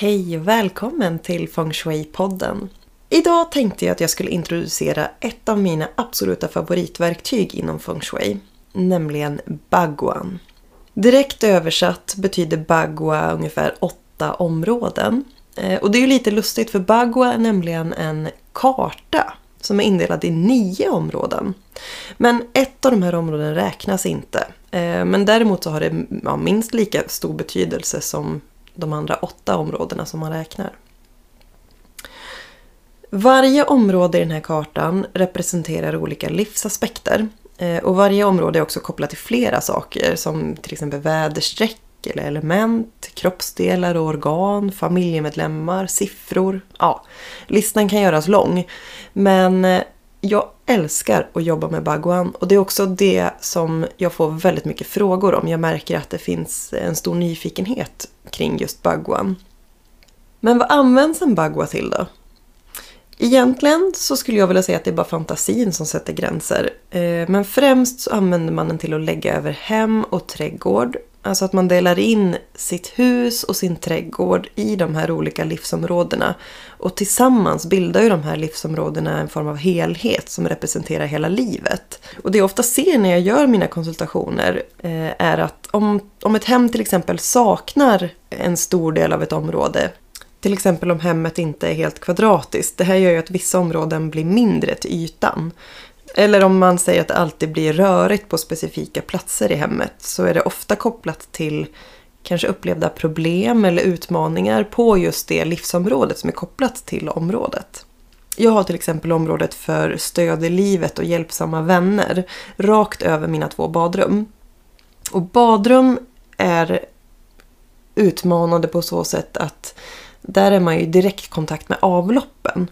Hej och välkommen till Feng Shui-podden. Idag tänkte jag att jag skulle introducera ett av mina absoluta favoritverktyg inom Feng Shui, nämligen Baguan. Direkt översatt betyder Bagua ungefär 8 områden. Och det är ju lite lustigt för Bagua är nämligen en karta som är indelad i 9 områden. Men ett av de här områdena räknas inte. Men däremot så har det minst lika stor betydelse som de andra 8 områdena som man räknar. Varje område i den här kartan representerar olika livsaspekter. Och varje område är också kopplat till flera saker som till exempel väderstreck eller element, kroppsdelar och organ, familjemedlemmar, siffror. Ja, listan kan göras lång. Men jag älskar att jobba med Baguan och det är också det som jag får väldigt mycket frågor om. Jag märker att det finns en stor nyfikenhet kring just Baguan. Men vad används en Bagua till då? Egentligen så skulle jag vilja säga att det är bara fantasin som sätter gränser. Men främst så använder man den till att lägga över hem och trädgård. Alltså att man delar in sitt hus och sin trädgård i de här olika livsområdena. Och tillsammans bildar ju de här livsområdena en form av helhet som representerar hela livet. Och det jag ofta ser när jag gör mina konsultationer är att om ett hem till exempel saknar en stor del av ett område. Till exempel om hemmet inte är helt kvadratiskt. Det här gör ju att vissa områden blir mindre till ytan. Eller om man säger att det alltid blir rörigt på specifika platser i hemmet så är det ofta kopplat till kanske upplevda problem eller utmaningar på just det livsområdet som är kopplat till området. Jag har till exempel området för stöd i livet och hjälpsamma vänner rakt över mina 2 badrum. Och badrum är utmanande på så sätt att där är man ju i direkt kontakt med avloppen.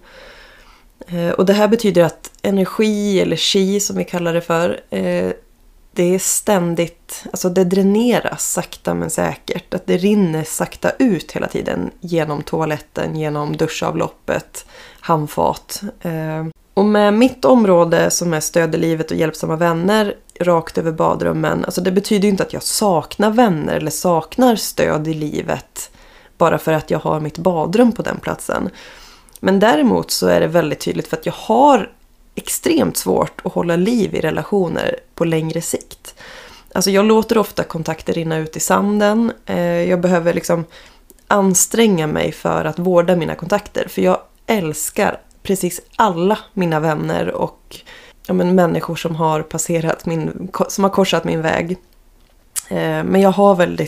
Och det här betyder att energi eller chi som vi kallar det för, det är ständigt, alltså det dräneras sakta men säkert. Att det rinner sakta ut hela tiden genom toaletten, genom duschavloppet, handfat. Och med mitt område som är stöd i livet och hjälpsamma vänner rakt över badrummen, alltså det betyder ju inte att jag saknar vänner eller saknar stöd i livet bara för att jag har mitt badrum på den platsen. Men däremot så är det väldigt tydligt för att jag har extremt svårt att hålla liv i relationer på längre sikt. Alltså jag låter ofta kontakter rinna ut i sanden. Jag behöver liksom anstränga mig för att vårda mina kontakter. För jag älskar precis alla mina vänner och människor som har passerat som har korsat min väg. Men jag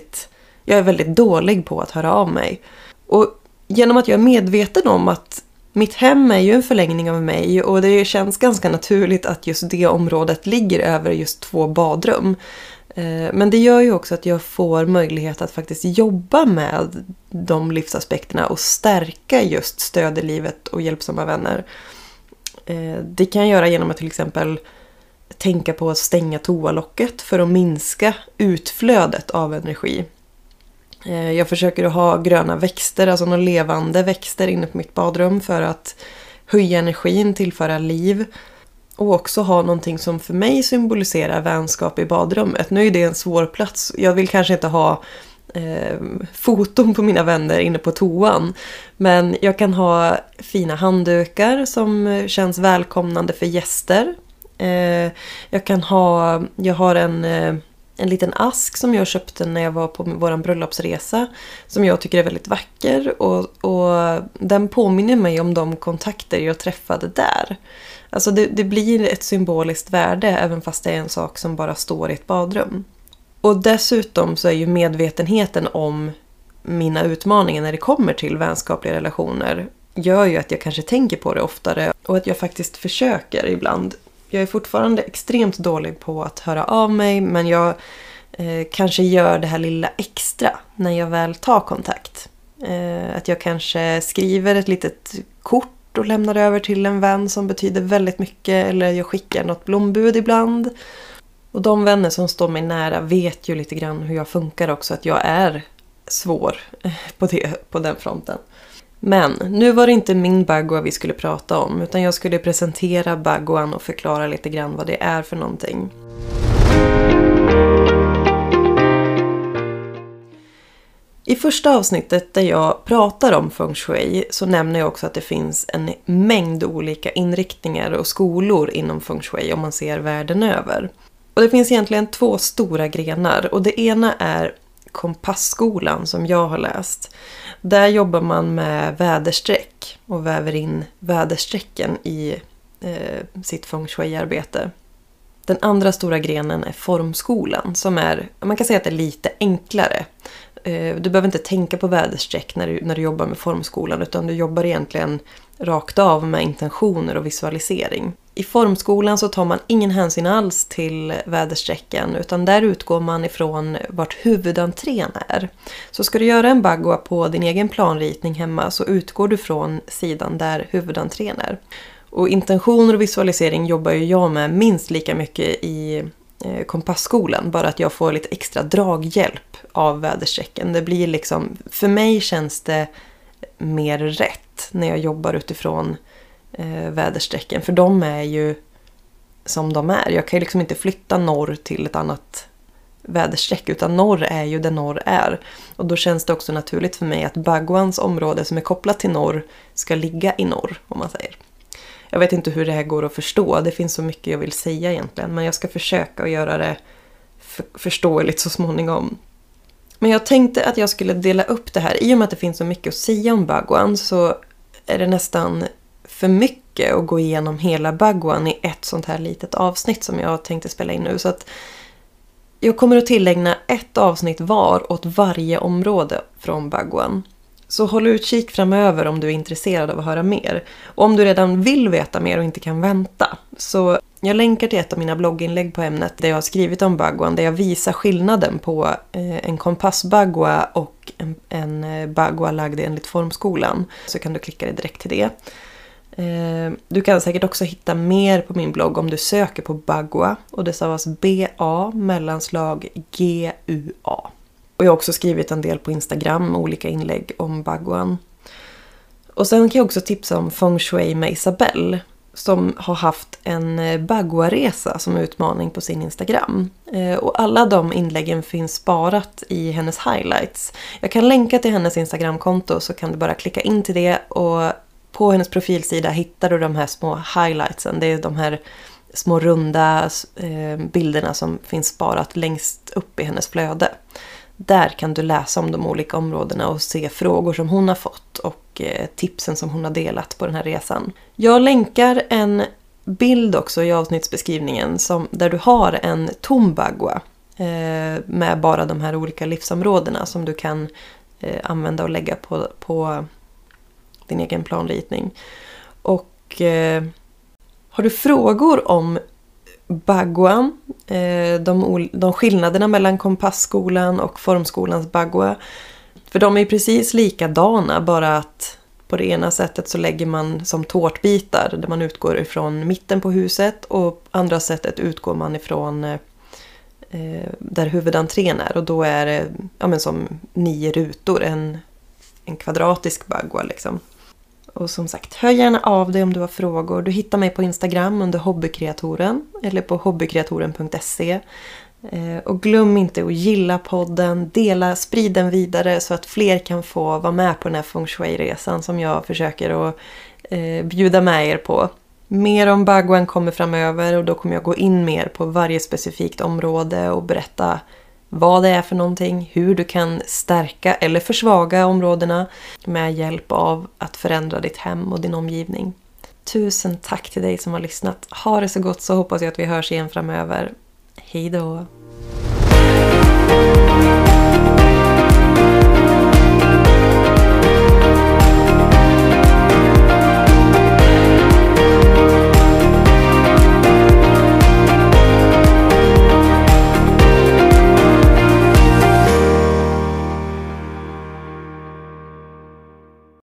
är väldigt dålig på att höra av mig. Och genom att jag är medveten om att mitt hem är ju en förlängning av mig och det känns ganska naturligt att just det området ligger över just 2 badrum. Men det gör ju också att jag får möjlighet att faktiskt jobba med de livsaspekterna och stärka just stöd i livet och hjälpsamma vänner. Det kan jag göra genom att till exempel tänka på att stänga toalocket för att minska utflödet av energi. Jag försöker att ha gröna växter, alltså några levande växter inne på mitt badrum för att höja energin, tillföra liv. Och också ha någonting som för mig symboliserar vänskap i badrummet. Nu är det en svår plats. Jag vill kanske inte ha foton på mina vänner inne på toan. Men jag kan ha fina handdukar som känns välkomnande för gäster. Jag har en liten ask som jag köpte när jag var på våran bröllopsresa som jag tycker är väldigt vacker och den påminner mig om de kontakter jag träffade där. Alltså det blir ett symboliskt värde även fast det är en sak som bara står i ett badrum. Och dessutom så är ju medvetenheten om mina utmaningar när det kommer till vänskapliga relationer gör ju att jag kanske tänker på det oftare och att jag faktiskt försöker ibland. Jag är fortfarande extremt dålig på att höra av mig men jag kanske gör det här lilla extra när jag väl tar kontakt. Att jag kanske skriver ett litet kort och lämnar över till en vän som betyder väldigt mycket eller jag skickar något blombud ibland. Och de vänner som står mig nära vet ju lite grann hur jag funkar också, att jag är svår på den fronten. Men nu var det inte min Bagua vi skulle prata om utan jag skulle presentera Baguan och förklara lite grann vad det är för någonting. I första avsnittet där jag pratar om feng shui så nämner jag också att det finns en mängd olika inriktningar och skolor inom feng shui om man ser världen över. Och det finns egentligen 2 stora grenar och det ena är kompassskolan som jag har läst. Där jobbar man med väderstreck och väver in väderstrecken i sitt feng shui-arbete. Den andra stora grenen är formskolan som är, man kan säga att det är lite enklare. Du behöver inte tänka på väderstreck när du jobbar med formskolan utan du jobbar egentligen rakt av med intentioner och visualisering. I formskolan så tar man ingen hänsyn alls till väderstrecken utan där utgår man ifrån vart huvudentrén är. Så ska du göra en bagua på din egen planritning hemma så utgår du från sidan där huvudentrén är. Och intentioner och visualisering jobbar ju jag med minst lika mycket i kompassskolan. Bara att jag får lite extra draghjälp av väderstrecken. Det blir liksom, för mig känns det mer rätt när jag jobbar utifrån väderstrecken. För de är ju som de är. Jag kan ju liksom inte flytta norr till ett annat väderstreck utan norr är ju där norr är. Och då känns det också naturligt för mig att baguans område som är kopplat till norr ska ligga i norr om man säger. Jag vet inte hur det här går att förstå. Det finns så mycket jag vill säga egentligen. Men jag ska försöka att göra det förståeligt så småningom. Men jag tänkte att jag skulle dela upp det här. I och med att det finns så mycket att säga om baguan så är det nästan för mycket att gå igenom hela baguan i ett sånt här litet avsnitt som jag tänkte spela in nu. Så att jag kommer att tillägna ett avsnitt var åt varje område från baguan. Så håll utkik framöver om du är intresserad av att höra mer. Och om du redan vill veta mer och inte kan vänta. Så jag länkar till ett av mina blogginlägg på ämnet där jag har skrivit om baguan. Där jag visar skillnaden på en kompassbagua och en bagua lagd enligt formskolan. Så kan du klicka dig direkt till det. Du kan säkert också hitta mer på min blogg om du söker på bagua. Och det stavas BA_GUA. Och jag har också skrivit en del på Instagram med olika inlägg om baguan. Och sen kan jag också tipsa om feng shui med Isabelle. Som har haft en bagua-resa som utmaning på sin Instagram. Och alla de inläggen finns sparat i hennes highlights. Jag kan länka till hennes Instagramkonto så kan du bara klicka in till det. Och på hennes profilsida hittar du de här små highlightsen. Det är de här små runda bilderna som finns sparat längst upp i hennes flöde. Där kan du läsa om de olika områdena och se frågor som hon har fått och tipsen som hon har delat på den här resan. Jag länkar en bild också i avsnittsbeskrivningen där du har en tom bagua med bara de här olika livsområdena som du kan använda och lägga på din egen planritning. Och har du frågor om baguan, de skillnaderna mellan kompassskolan och formskolans bagua. För de är precis likadana, bara att på det ena sättet så lägger man som tårtbitar där man utgår ifrån mitten på huset och andra sättet utgår man ifrån där huvudentrén är. Och då är det som 9 rutor, en kvadratisk bagua liksom. Och som sagt, hör gärna av dig om du har frågor. Du hittar mig på Instagram under hobbykreatoren eller på hobbykreatoren.se. Och glöm inte att gilla podden, sprid den vidare så att fler kan få vara med på den här feng shui-resan som jag försöker att bjuda med er på. Mer om baguan kommer framöver och då kommer jag gå in mer på varje specifikt område och berätta vad det är för någonting, hur du kan stärka eller försvaga områdena med hjälp av att förändra ditt hem och din omgivning. Tusen tack till dig som har lyssnat. Ha det så gott så hoppas jag att vi hörs igen framöver. Hej då!